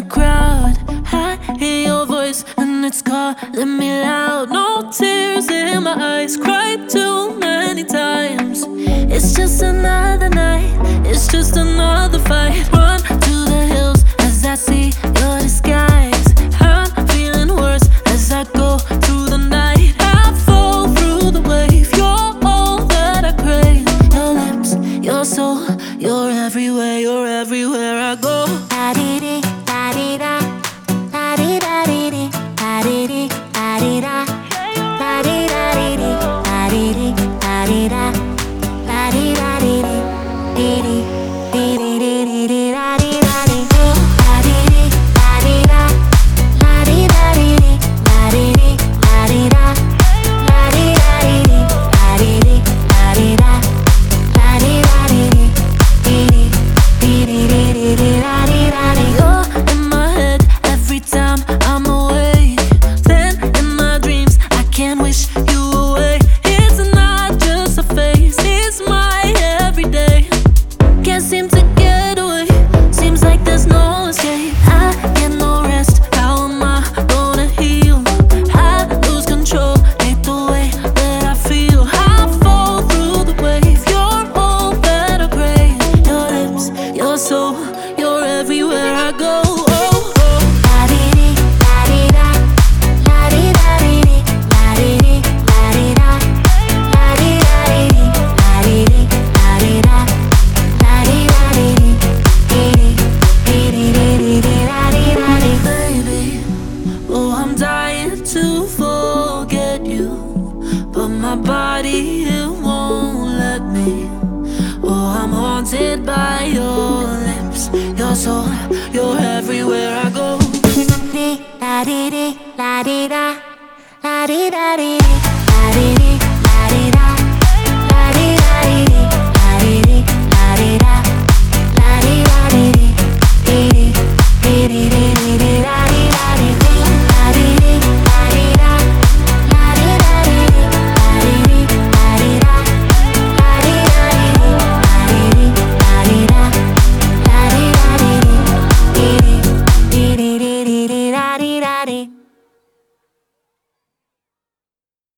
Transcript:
crowd. I hear your voice and it's calling me loud. No tears in my eyes, cried too many times. It's just another night, it's just another fight. Run to the hills as I see your disguise. I'm feeling worse as I go through the night. I fall through the wave, you're all that I crave. Your lips, your soul, you're everywhere I go. Da-dee-dee, da-dee-da, da-dee-da-dee-dee, da-dee-dee, da-dee-da, da-dee-da-dee-dee, da-dee-dee, da-dee-da, da-dee-da-dee-dee, dee-dee, dee-dee-dee-dee-dee, da-dee-da-dee. Da-dee-dee, da-dee-da, da-dee-da-dee-dee, da-dee-dee, da-dee-da, da-dee-da-dee-dee, da-dee-dee, da-dee-da, da-dee-da-dee-dee, dee-dee, dee-dee-dee-dee-dee, da-dee-da-dee. You're in my head every time I'm awake. Then in my dreams I can't wish you away. It's not just a phase, it's my everyday. Can't seem to get away, seems like there's no escape. I get no rest, how am I gonna heal? I lose control, hate the way that I feel. I fall through the wave, you're all that I crave. Your lips, your soul, you're everywhere I go. Oh, oh. Da-dee-dee, da-dee-da, da-dee-da-dee-dee, da-dee-dee, da-dee-da, da-dee-da-dee-dee, da-dee-dee, da-dee-da, da-dee-da-dee-dee, dee-dee, dee-dee-dee-dee-dee, da-dee-da-dee. Baby, oh, I'm dying to forget you, but my body, it won't let me. Oh, I'm haunted by your lips, your soul, you're everywhere I go. Da-dee-dee, da-dee-da, da-dee-da-dee.